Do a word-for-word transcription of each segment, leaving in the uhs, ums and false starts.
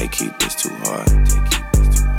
Take keep this too hard. Take keep this too hard.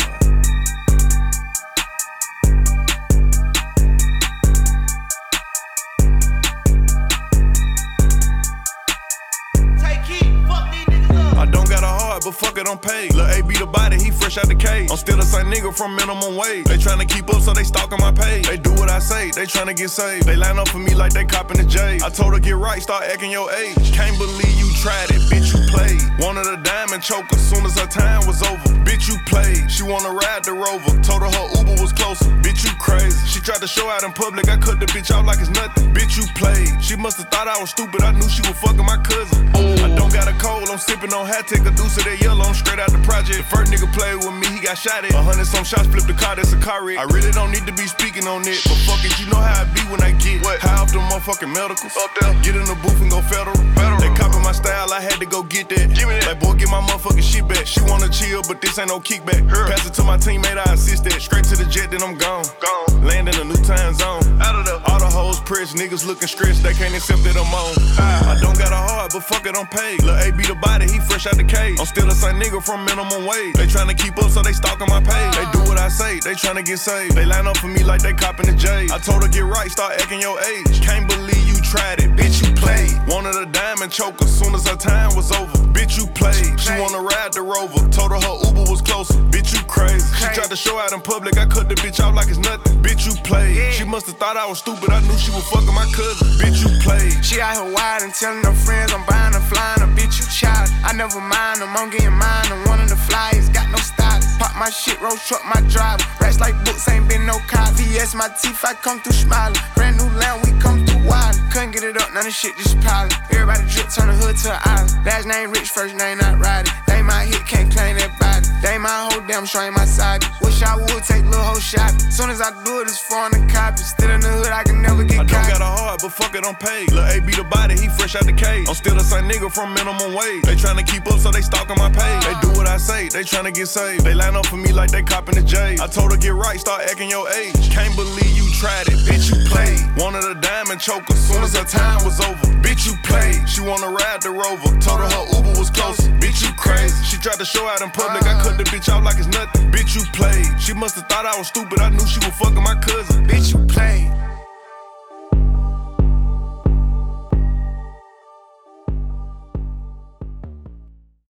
I don't got a heart, but fuck it, I'm paid. Lil' A be the body, he fresh out the cage. I'm still the same nigga from minimum wage. They tryna keep up, so they stalking my page. They do what I say, they tryna get saved. They line up for me like they copping the J. I told her get right, start acting your age. Can't believe you tried it, bitch, you played. Wanted a diamond choker, soon as her time was over. Bitch, you played. She wanna ride the Rover. Told her her Uber was closer. Bitch, you crazy. She tried to show out in public, I cut the bitch out like it's nothing. Bitch, you played. She must've thought I was stupid, I knew she was fucking my cousin. I don't got a cold, I'm sipping on hat, take a deuce of that yellow, I'm straight out the project. The first nigga played with me, he got shot at. A hundred some shots, flipped the car, that's a car wreck. I really don't need to be speaking on it, but fuck it, you know how I be when I get what? High off the motherfucking medicals. Up there, get in the booth and go federal. federal. They copy my style, I had to go get that. Give me that. Like, boy, get my motherfucking shit back. She wanna chill, but this ain't no kickback. Her. Pass it to my teammate, I assist that. Straight to the jet, then I'm gone. Gone. Land in a new time zone. Out of there. All the hoes pressed, niggas looking stressed, they can't accept that I'm on. I, I don't got a heart, but fuck it, I'm paid. Lil' A be the body, he fresh out the cage. I'm still the same nigga from minimum wage. They tryna keep up, so they stalking my page. They do what I say, they tryna get saved. They line up for me like they copping the J. I told her get right, start acting your age. Can't believe you tried it, bitch, you played. Wanted a diamond choker, soon as her time was over. Bitch, you played. She wanna ride the Rover. Told her her Uber was closer. Bitch, you crazy. She tried to show out in public, I cut the bitch out like it's nothing. Bitch, you played. She must've thought I was stupid, I knew she was fucking my cousin. Bitch, you played. She out here wild and telling her friends I'm buying her, flying her, bitch, you child. I never mind them, I'm getting mine. I'm one of the flyers, got no stylist. Pop my shit, road truck, my driver. Racks like books, ain't been no cop. V S my teeth, I come through smiling. Brand new land, we come through wild. Couldn't get it up, none of shit just piling. Everybody drip, turn the hood to an island. Last name rich, first name not riding. They my hit, can't claim that body. They my whole damn sure ain't my side. Wish I would take little whole shot. Soon as I do it, it's foreign to copy. Still in the hood, I can never get I caught. don't got a heart, but fuck it, I'm paid. Lil' A be the body, he fresh out the cage. I'm still the same nigga from minimum wage. They tryna keep up, so they stalking my page. They do what I say, they tryna get saved. They line up for me like they copping the J. I told her get right, start acting your age. Can't believe you tried it, bitch, you played. Wanted a diamond choker, soon as her time was over. Bitch, you played. She wanna ride the Rover. Told her her Uber was closer. Bitch, you crazy. She tried to show out in public, I cut the bitch out like it's nothing. Bitch, you played. She must've thought I was stupid, I knew she was fucking my cousin. Bitch, you played.